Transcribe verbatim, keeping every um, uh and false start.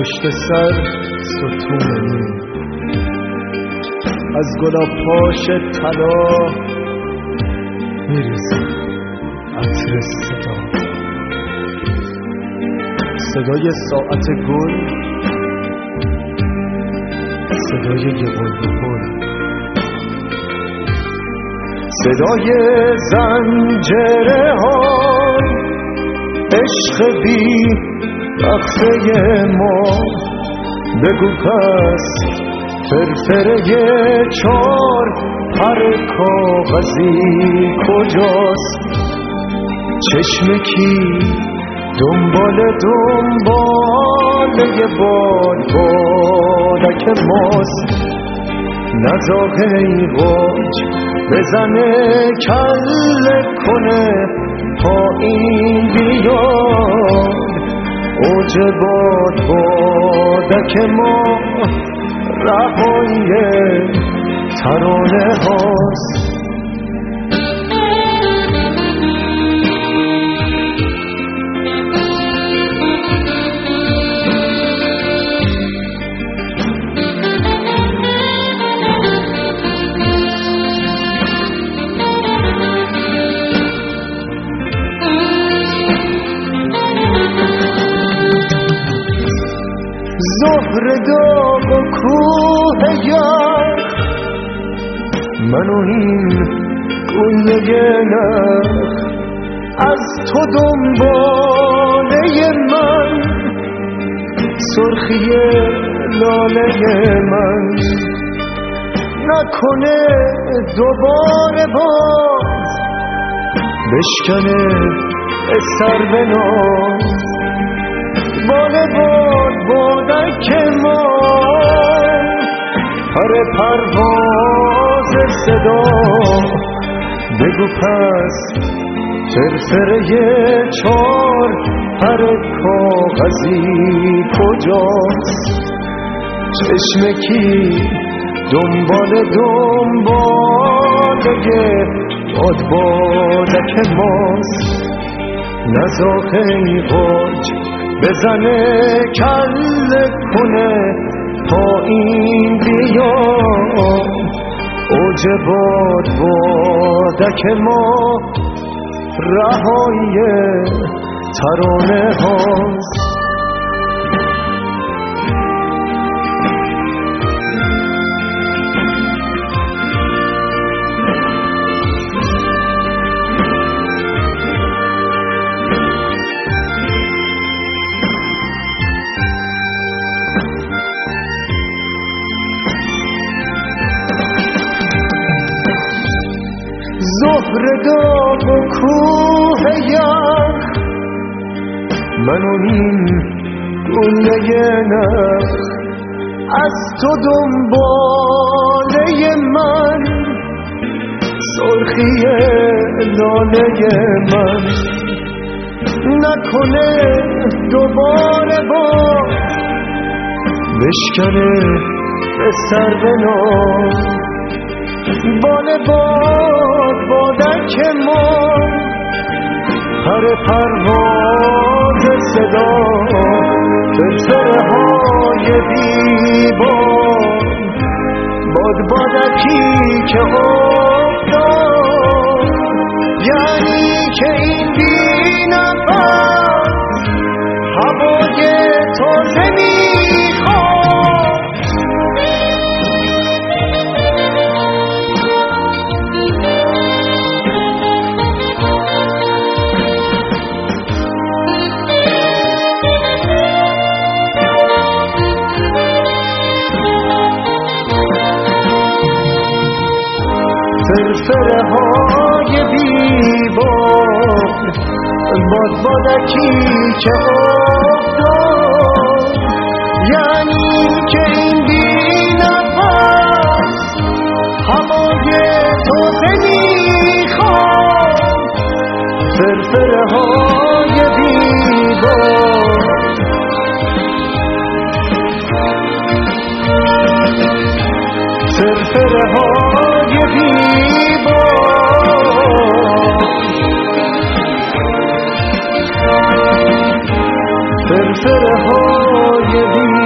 پشت سر ستونمون، از گلاب پاش طلا میریزه عطر صدا، صدای ساعت گل، صدای یه بلبل، صدای زنجره های عشق بی وقته ما. بگو پس فرفره چار پر کاغذی کجاست؟ چشم کی دنبال دنبال یه بال بالک ماست؟ نزاق ایواج بزنه کله کنه پایین بیاد، اوج باد بادک ما رهایی ترانه هاست. ظهر داغ و کوه یخ، من و این گونه نخ، از تو دنباله من، سرخی لاله من. نکنه دوباره باز بشکنه سر به ناز، بال باد بادک ما پر پرواز صدا. بگو پس فرفره چار پر کاغذی کجاست؟ چشم کی دنبال دنبال باد بادک ماست؟ نزاق ایواج بزنه کله کنه پایین بیاد، اوج باد بادک ما رهایی ترانه هاست. ظهر داغ و کوه یخ، من و این گونه نخ، از تو دنباله من، سرخی لاله من. نکنه دوباره باز بشکنه به سر به ناز، بال باد بادک ما پر پرواز صدا. فرفره های بیبان باد بادکی که افتاد، یعنی که این بی نفس هوای تازه میخواد. فرفره های بیبان باد بادکی که افتاد، یعنی که این بی نفس هوای تازه میخواد. فرفره های بیبان فرفره های بیبان فرفره های بیبان